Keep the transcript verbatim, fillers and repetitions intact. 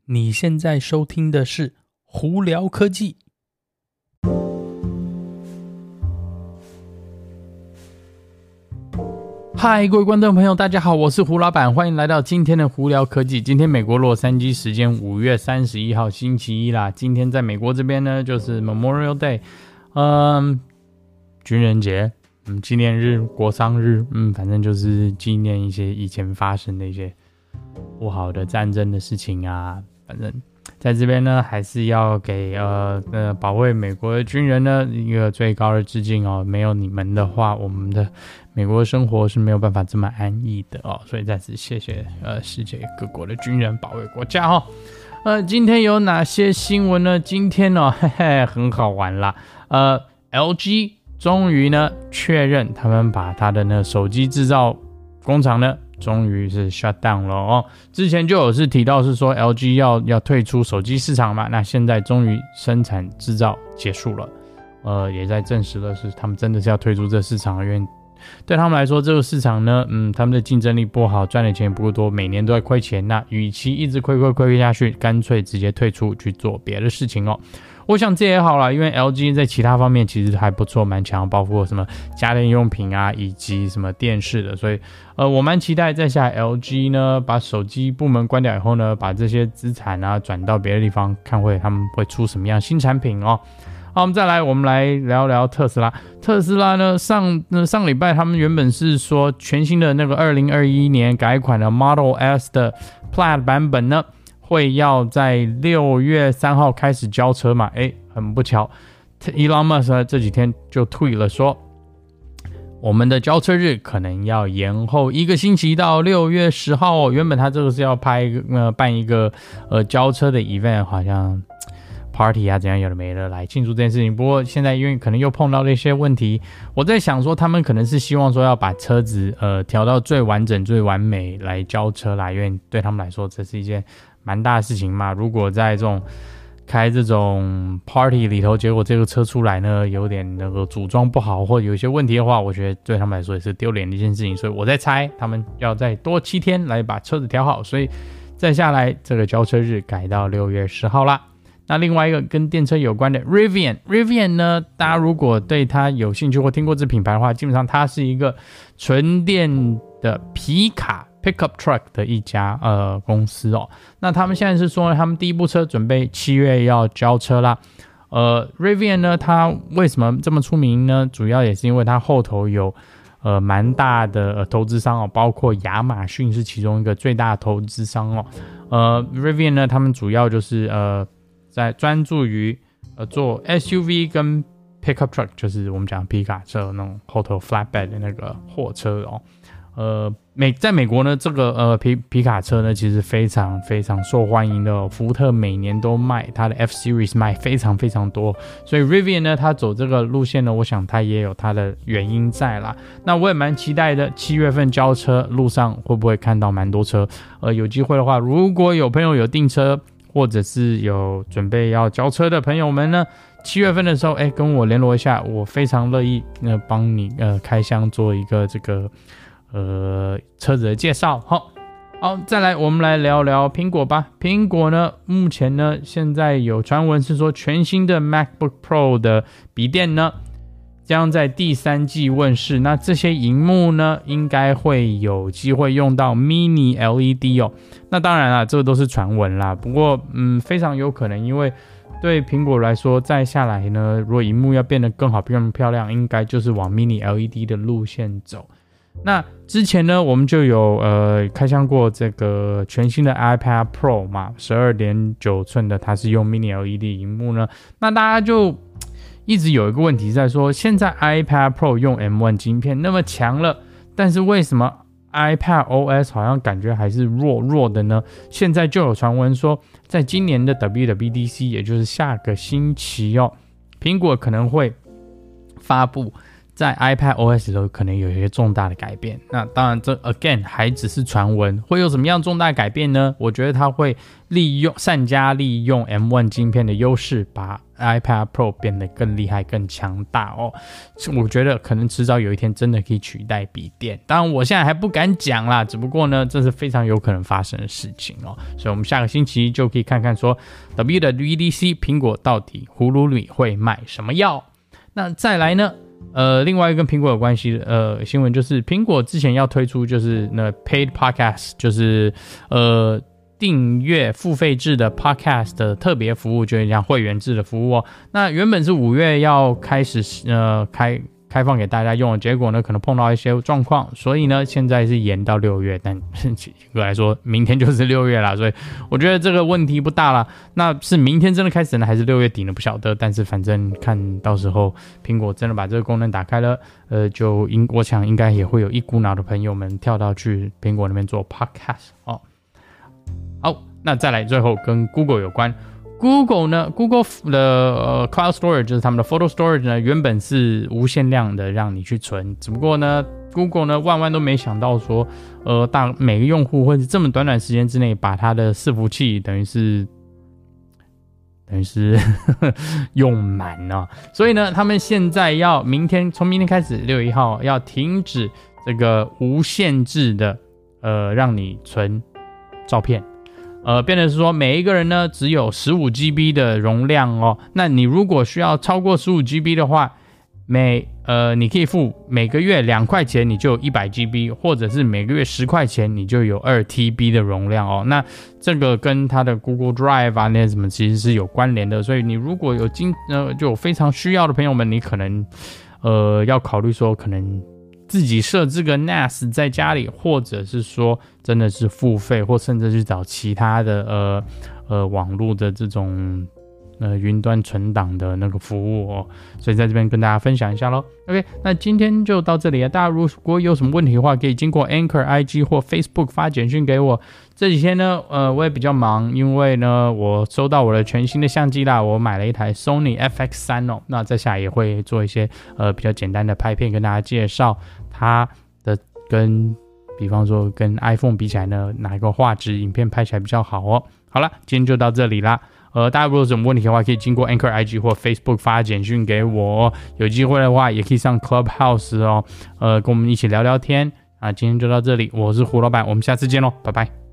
你现在收听的是胡聊科技。嗨，各位观众朋友，大家好，我是胡老板，欢迎来到今天的胡聊科技。今天美国洛杉矶时间五月三十一号星期一啦。今天在美国这边呢，就是 Memorial Day， 嗯，军人节，嗯，纪念日、国丧日，嗯，反正就是纪念一些以前发生的一些不好的战争的事情啊。反正在这边呢，还是要给呃呃保卫美国的军人呢一个最高的致敬哦。没有你们的话，我们的美国的生活是没有办法这么安逸的哦。所以再次谢谢呃世界各国的军人保卫国家哦。呃，今天有哪些新闻呢？今天呢、哦，嘿嘿，很好玩啦。呃 ，L G 终于呢确认，他们把他的那手机制造工厂呢。终于是 shut down 了哦，之前就有是提到是说 L G 要要退出手机市场嘛，那现在终于生产制造结束了，呃，也在证实了是他们真的是要退出这市场，因为对他们来说这个市场呢，嗯，他们的竞争力不好，赚的钱也不够多，每年都在亏钱，那与其一直亏亏亏下去，干脆直接退出去做别的事情哦。我想这也好啦，因为 L G 在其他方面其实还不错，蛮强，包括什么家电用品啊，以及什么电视的，所以呃，我蛮期待在下 L G 呢把手机部门关掉以后呢，把这些资产啊转到别的地方，看会他们会出什么样新产品哦。好，我们再来，我们来聊聊特斯拉。特斯拉呢，上上礼拜他们原本是说全新的那个二零二一年改款的 Model S 的 Plaid 版本呢。会要在六月三号开始交车嘛？诶，很不巧 ，Elon Musk 这几天就推了说，我们的交车日可能要延后一个星期到六月十号哦。原本他这个是要拍呃办一个呃交车的 event， 好像 party 啊怎样有的没的来庆祝这件事情。不过现在因为可能又碰到了一些问题，我在想说他们可能是希望说要把车子呃调到最完整、最完美来交车啦，因为对他们来说这是一件蛮大的事情嘛，如果在这种开这种 party 里头，结果这个车出来呢，有点那个组装不好，或者有一些问题的话，我觉得对他们来说也是丢脸的一件事情。所以我在猜，他们要再多七天来把车子调好，所以再下来这个交车日改到六月十号啦。那另外一个跟电车有关的 Rivian Rivian 呢，大家如果对它有兴趣或听过这品牌的话，基本上它是一个纯电的皮卡Pickup Truck 的一家呃公司哦，那他们现在是说他们第一部车准备七月要交车啦。呃 Rivian 呢，它为什么这么出名呢？主要也是因为它后头有呃蛮大的、呃、投资商哦，包括亚马逊是其中一个最大的投资商哦。呃 Rivian 呢，他们主要就是呃在专注于呃做 S U V 跟 Pickup Truck， 就是我们讲皮卡车那种后头 flatbed 的那个货车哦。呃，美在美国呢，这个呃皮皮卡车呢，其实非常非常受欢迎的、哦。福特每年都卖它的 F Series 卖非常非常多，所以 Rivian 呢，它走这个路线呢，我想它也有它的原因在啦。那我也蛮期待的，七月份交车，路上会不会看到蛮多车？呃，有机会的话，如果有朋友有订车，或者是有准备要交车的朋友们呢，七月份的时候，哎，跟我联络一下，我非常乐意呃帮你呃开箱做一个这个。呃，车子的介绍。好，好，再来我们来聊聊苹果吧。苹果呢，目前呢，现在有传闻是说，全新的 MacBook Pro 的笔电呢，将在第三季问世。那这些萤幕呢，应该会有机会用到 Mini L E D 哦。那当然啦，这个都是传闻啦。不过，嗯，非常有可能，因为对苹果来说，再下来呢，如果萤幕要变得更好、更漂亮，应该就是往 Mini L E D 的路线走。那之前呢，我们就有呃开箱过这个全新的 iPad Pro 嘛， 十二点九寸的，它是用 Mini L E D 萤幕呢。那大家就一直有一个问题在说，现在 iPad Pro 用 M 一 晶片那么强了，但是为什么 iPad O S 好像感觉还是弱弱的呢？现在就有传闻说，在今年的 W W D C， 也就是下个星期哦，苹果可能会发布在 iPadOS 的时候可能有一些重大的改变。那当然这 again 还只是传闻，会有什么样重大的改变呢？我觉得它会利用善加利用 M 一 晶片的优势，把 iPad Pro 变得更厉害更强大哦。我觉得可能迟早有一天真的可以取代笔电，当然我现在还不敢讲啦，只不过呢这是非常有可能发生的事情哦。所以我们下个星期就可以看看说 W W D C 苹果到底葫芦里会卖什么药。那再来呢呃，另外一个跟苹果有关系的呃新闻就是苹果之前要推出就是那 Paid Podcast， 就是呃订阅付费制的 podcast 的特别服务，就是像会员制的服务哦。那原本是五月要开始呃开开放给大家用的，结果呢可能碰到一些状况，所以呢现在是延到六月，但严格来说明天就是六月啦，所以我觉得这个问题不大啦。那是明天真的开始呢，还是六月底呢？不晓得，但是反正看到时候苹果真的把这个功能打开了，呃，就应我想应该也会有一股脑的朋友们跳到去苹果那边做 podcast 哦。好，那再来最后跟 Google 有关。Google 呢 ，Google 的呃 Cloud Storage 就是他们的 Photo Storage 呢，原本是无限量的让你去存，只不过呢 ，Google 呢万万都没想到说，呃，大每个用户会是这么短短时间之内把它的伺服器等于是等于是用满了，所以呢，他们现在要明天从明天开始六月一号要停止这个无限制的呃让你存照片。呃，变成是说每一个人呢只有 十五 G B 的容量哦。那你如果需要超过 十五 G B 的话，每呃你可以付每个月两块钱，你就有 一百 G B， 或者是每个月十块钱，你就有 二 T B 的容量哦。那这个跟它的 Google Drive 啊那些什么其实是有关联的，所以你如果有经呃就有非常需要的朋友们，你可能呃要考虑说可能自己设置个 N A S 在家里，或者是说真的是付费，或甚至去找其他的呃呃网络的这种呃云端存档的那个服务哦。所以在这边跟大家分享一下咯。 OK， 那今天就到这里了。大家如果有什么问题的话，可以经过 Anchor I G 或 Facebook 发简讯给我。这几天呢呃我也比较忙，因为呢我收到我的全新的相机啦，我买了一台 Sony F X 三 哦。那在下也会做一些呃比较简单的拍片跟大家介绍它的跟比方说跟 iPhone 比起来呢，哪一个画质影片拍起来比较好哦。好了，今天就到这里啦。呃，大家如果有什么问题的话，可以经过 Anchor I G 或 Facebook 发简讯给我哦。有机会的话，也可以上 Clubhouse 哦，呃，跟我们一起聊聊天啊。今天就到这里，我是胡老板，我们下次见喽，拜拜。